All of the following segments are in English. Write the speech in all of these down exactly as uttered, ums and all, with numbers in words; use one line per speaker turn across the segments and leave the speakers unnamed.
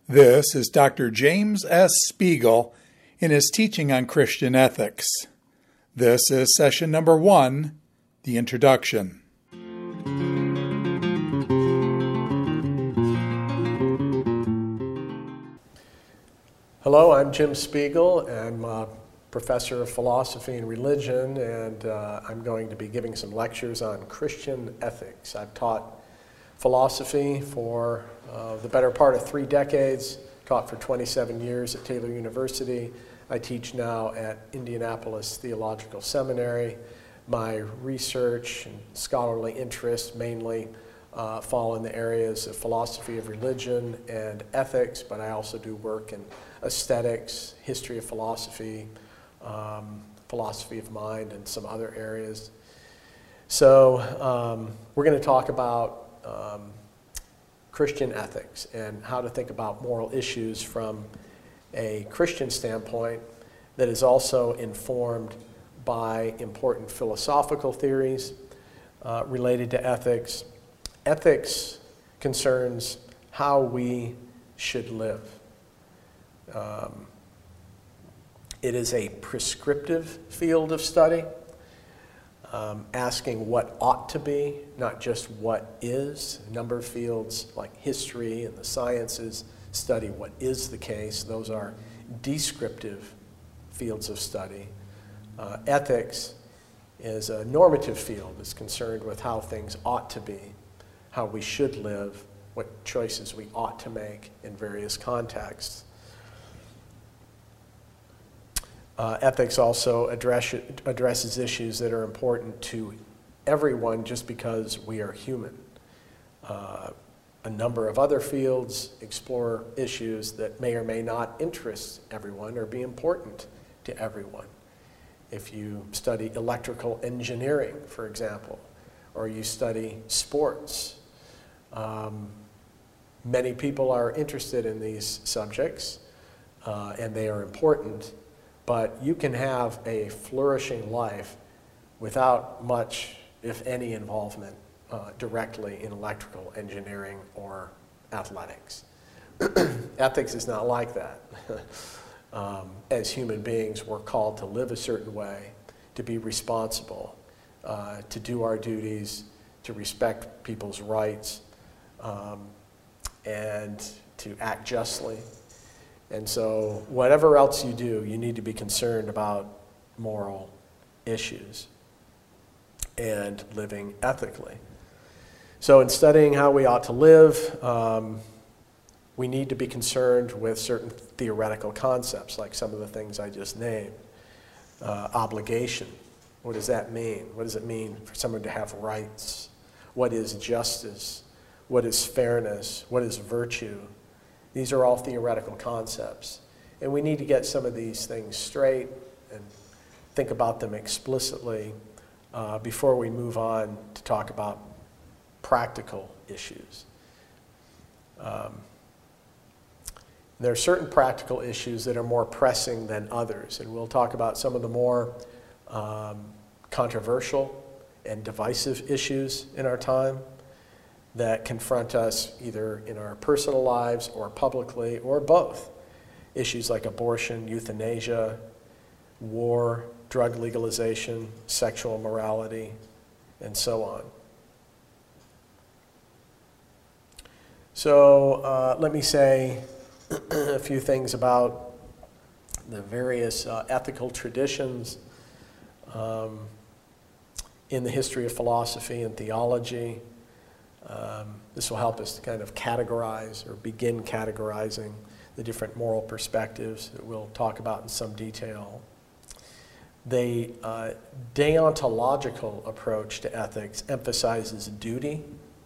This is Doctor James S. Spiegel in his teaching on Christian ethics. This is session number one, the introduction.
Hello, I'm Jim Spiegel. I'm a professor of philosophy and religion, and uh, I'm going to be giving some lectures on Christian ethics. I've taught philosophy for uh, the better part of three decades, taught for twenty-seven years at Taylor University. I teach now at Indianapolis Theological Seminary. My research and scholarly interests mainly uh, fall in the areas of philosophy of religion and ethics, but I also do work in aesthetics, history of philosophy, um, philosophy of mind, and some other areas. So um, we're going to talk about Um, Christian ethics and how to think about moral issues from a Christian standpoint that is also informed by important philosophical theories uh, related to ethics. Ethics concerns how we should live. Um, it is a prescriptive field of study. Um, asking what ought to be, not just what is. A number of fields like history and the sciences study what is the case. Those are descriptive fields of study. Uh, ethics is a normative field. It's concerned with how things ought to be, how we should live, what choices we ought to make in various contexts. Uh, ethics also address, addresses issues that are important to everyone just because we are human. Uh, a number of other fields explore issues that may or may not interest everyone or be important to everyone. If you study electrical engineering, for example, or you study sports, um, many people are interested in these subjects uh, and they are important. But you can have a flourishing life without much, if any, involvement uh, directly in electrical engineering or athletics. Ethics is not like that. um, as human beings, we're called to live a certain way, to be responsible, uh, to do our duties, to respect people's rights, um, and to act justly. And so whatever else you do, you need to be concerned about moral issues and living ethically. So in studying how we ought to live, um, we need to be concerned with certain theoretical concepts, like some of the things I just named. Uh, obligation, what does that mean? What does it mean for someone to have rights? What is justice? What is fairness? What is virtue? These are all theoretical concepts. And we need to get some of these things straight and think about them explicitly uh, before we move on to talk about practical issues. Um, there are certain practical issues that are more pressing than others, and we'll talk about some of the more um, controversial and divisive issues in our time that confront us either in our personal lives or publicly or both. Issues like abortion, euthanasia, war, drug legalization, sexual morality, and so on. So uh, let me say a few things about the various uh, ethical traditions um, in the history of philosophy and theology. Um, this will help us to kind of categorize or begin categorizing the different moral perspectives that we'll talk about in some detail. The uh, deontological approach to ethics emphasizes duty,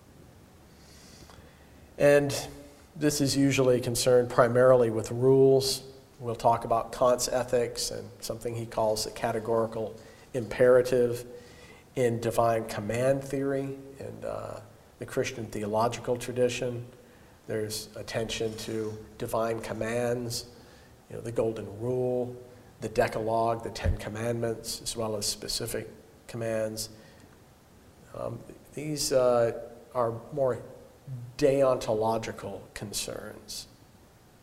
and this is usually concerned primarily with rules. We'll talk about Kant's ethics and something he calls the categorical imperative in divine command theory and uh, the Christian theological tradition. There's attention to divine commands, you know, the Golden Rule, the Decalogue, the Ten Commandments, as well as specific commands. Um, these uh, are more deontological concerns.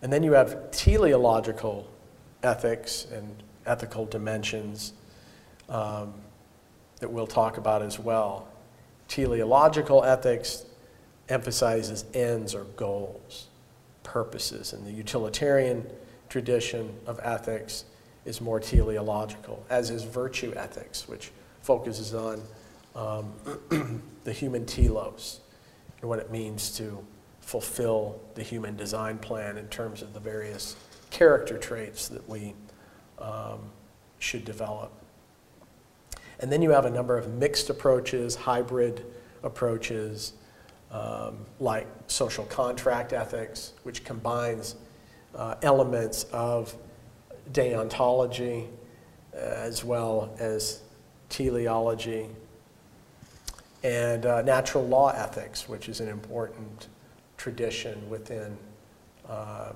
And then you have teleological ethics and ethical dimensions um, that we'll talk about as well. Teleological ethics emphasizes ends or goals, purposes, and the utilitarian tradition of ethics is more teleological, as is virtue ethics, which focuses on um, the human telos and what it means to fulfill the human design plan in terms of the various character traits that we um, should develop. And then you have a number of mixed approaches, hybrid approaches, um, like social contract ethics, which combines uh, elements of deontology uh, as well as teleology, and uh, natural law ethics, which is an important tradition within uh, uh,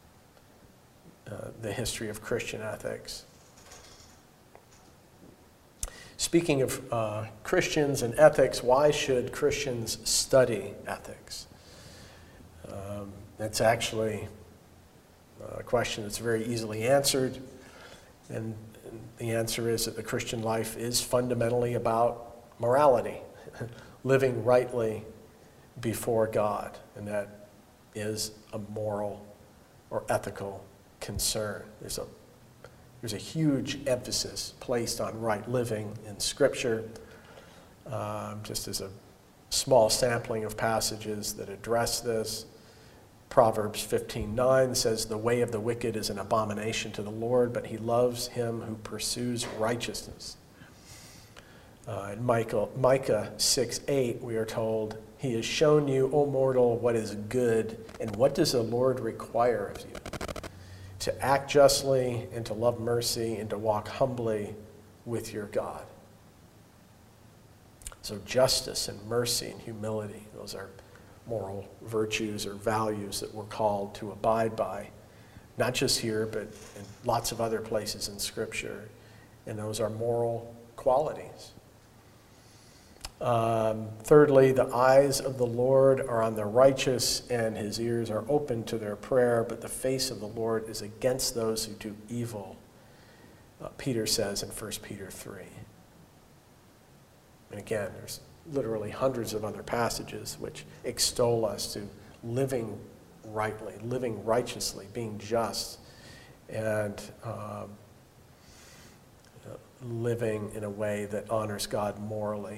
the history of Christian ethics. Speaking of uh, Christians and ethics, why should Christians study ethics? Um, it's actually a question that's very easily answered, and the answer is that the Christian life is fundamentally about morality, living rightly before God, and that is a moral or ethical concern. There's a There's a huge emphasis placed on right living in Scripture, um, just as a small sampling of passages that address this. Proverbs fifteen nine says, "The way of the wicked is an abomination to the Lord, but he loves him who pursues righteousness." Uh, in Micah, Micah six eight, we are told, "He has shown you, O mortal, what is good, and what does the Lord require of you? To act justly, and to love mercy, and to walk humbly with your God." So justice and mercy and humility, those are moral virtues or values that we're called to abide by, not just here, but in lots of other places in Scripture. And those are moral qualities. Um, thirdly, the eyes of the Lord are on the righteous, and his ears are open to their prayer, but the face of the Lord is against those who do evil, uh, Peter says in First Peter three. And again, there's literally hundreds of other passages which extol us to living rightly, living righteously, being just, and um, living in a way that honors God morally.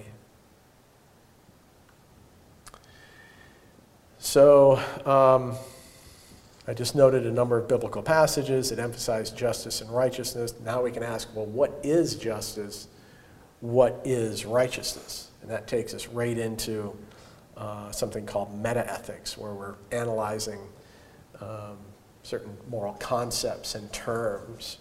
So um, I just noted a number of biblical passages that emphasize justice and righteousness. Now we can ask, well, what is justice? What is righteousness? And that takes us right into uh, something called metaethics, where we're analyzing um, certain moral concepts and terms.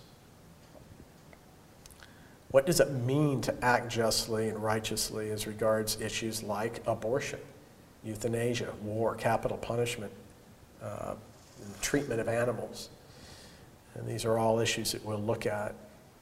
What does it mean to act justly and righteously as regards issues like abortion, euthanasia, war, capital punishment, uh, treatment of animals? And these are all issues that we'll look at.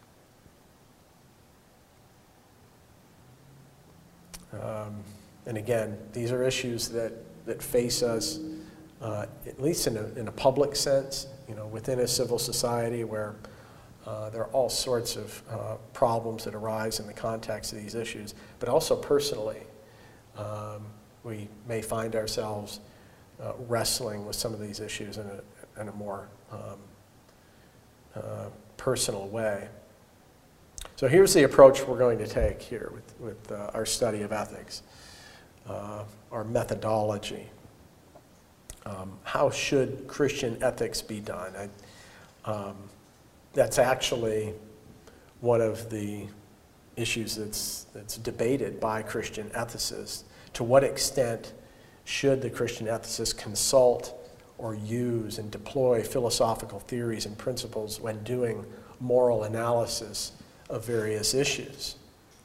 Um, and again, these are issues that, that face us, uh, at least in a, in a public sense, you know, within a civil society where uh, there are all sorts of uh, problems that arise in the context of these issues, but also personally. Um, we may find ourselves uh, wrestling with some of these issues in a, in a more um, uh, personal way. So here's the approach we're going to take here with, with uh, our study of ethics, uh, our methodology. Um, how should Christian ethics be done? I, um, that's actually one of the issues that's, that's debated by Christian ethicists. To what extent should the Christian ethicist consult or use and deploy philosophical theories and principles when doing moral analysis of various issues?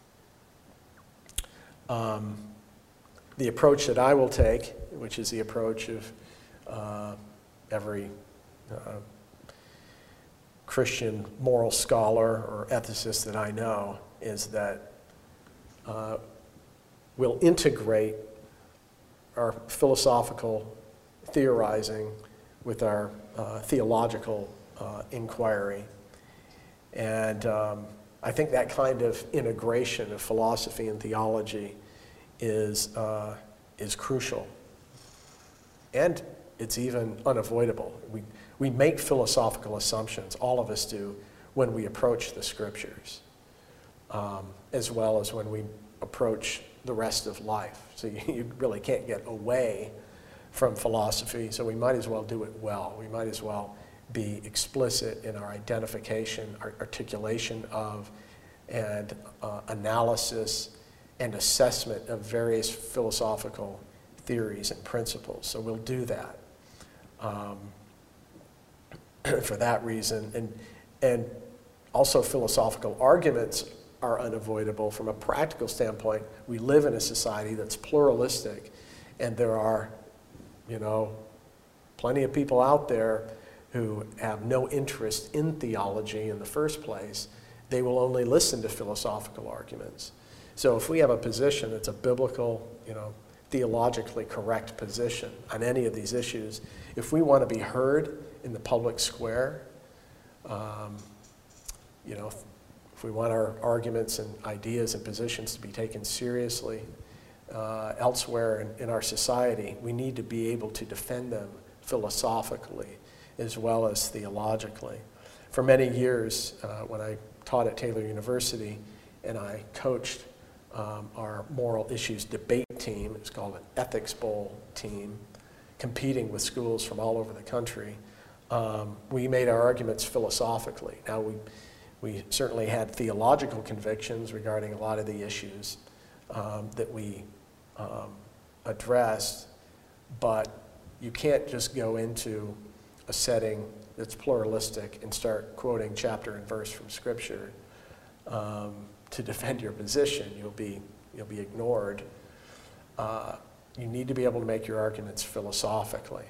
Um, the approach that I will take, which is the approach of uh, every uh, Christian moral scholar or ethicist that I know, is that uh, we'll integrate our philosophical theorizing with our uh, theological uh, inquiry. And um, I think that kind of integration of philosophy and theology is, uh, is crucial. And it's even unavoidable. We, we make philosophical assumptions, all of us do, when we approach the scriptures, um, as well as when we approach the rest of life. So you, you really can't get away from philosophy, so we might as well do it well. We might as well be explicit in our identification, our articulation of, and uh, analysis and assessment of various philosophical theories and principles. So we'll do that um, for that reason. And, and also philosophical arguments are unavoidable from a practical standpoint. We live in a society that's pluralistic, and there are, you know, plenty of people out there who have no interest in theology in the first place. They will only listen to philosophical arguments. So if we have a position that's a biblical, you know, theologically correct position on any of these issues, if we want to be heard in the public square, um, you know, if we want our arguments and ideas and positions to be taken seriously uh, elsewhere in, in our society, we need to be able to defend them philosophically as well as theologically. For many years, uh, when I taught at Taylor University and I coached um, our moral issues debate team, it's called an Ethics Bowl team, competing with schools from all over the country, um, we made our arguments philosophically. Now, we We certainly had theological convictions regarding a lot of the issues um, that we um, addressed, but you can't just go into a setting that's pluralistic and start quoting chapter and verse from Scripture um, to defend your position. You'll be, you'll be ignored. Uh, you need to be able to make your arguments philosophically.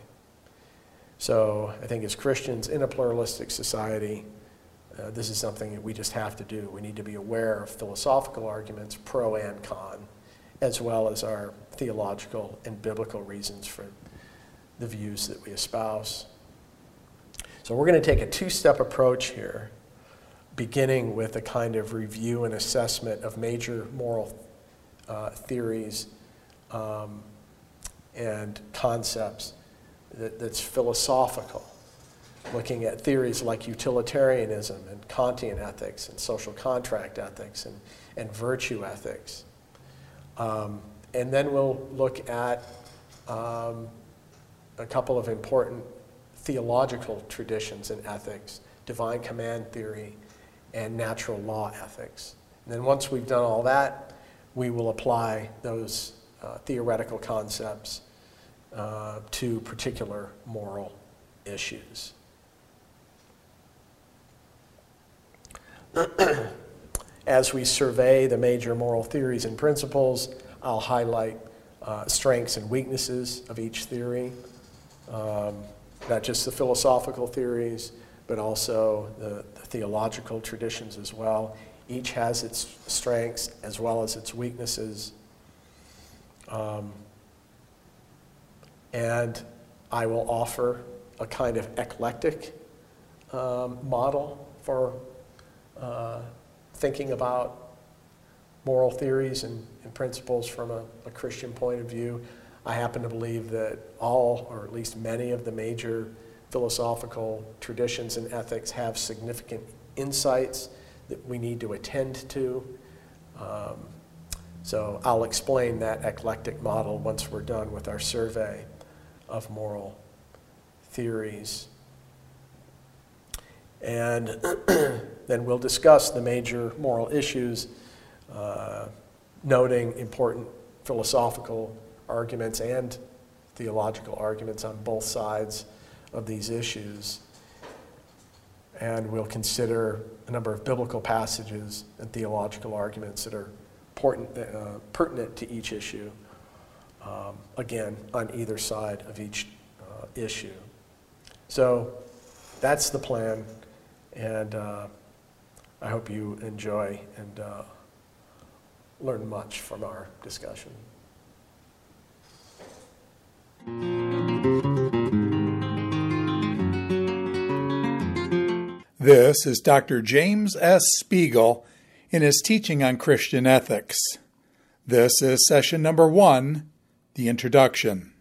So I think as Christians in a pluralistic society, Uh, this is something that we just have to do. We need to be aware of philosophical arguments, pro and con, as well as our theological and biblical reasons for the views that we espouse. So we're going to take a two-step approach here, beginning with a kind of review and assessment of major moral uh, theories um, and concepts that, that's philosophical, looking at theories like utilitarianism and Kantian ethics and social contract ethics and, and virtue ethics. Um, and then we'll look at um, a couple of important theological traditions in ethics, divine command theory and natural law ethics. And then once we've done all that, we will apply those uh, theoretical concepts uh, to particular moral issues. As we survey the major moral theories and principles, I'll highlight uh, strengths and weaknesses of each theory, um, not just the philosophical theories, but also the, the theological traditions as well. Each has its strengths as well as its weaknesses. Um, and I will offer a kind of eclectic um, model for Uh, thinking about moral theories and, and principles from a, a Christian point of view. I happen to believe that all, or at least many of the major philosophical traditions in ethics have significant insights that we need to attend to. Um, so I'll explain that eclectic model once we're done with our survey of moral theories. And then we'll discuss the major moral issues, uh, noting important philosophical arguments and theological arguments on both sides of these issues. And we'll consider a number of biblical passages and theological arguments that are important, uh, pertinent to each issue, um, again, on either side of each uh, issue. So that's the plan. And uh, I hope you enjoy and uh, learn much from our discussion.
This is Doctor James S. Spiegel in his teaching on Christian ethics. This is session number one, the introduction.